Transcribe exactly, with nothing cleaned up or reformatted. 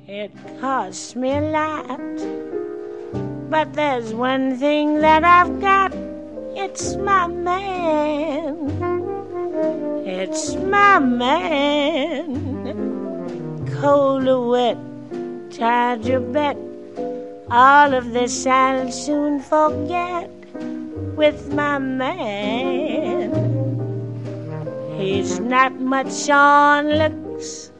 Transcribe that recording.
It costs me a lot, but there's one thing that I've got. It's my man. It's my man. Cold or wet, tied your bet. All of this I'll soon forget with my man. He's not much on looks,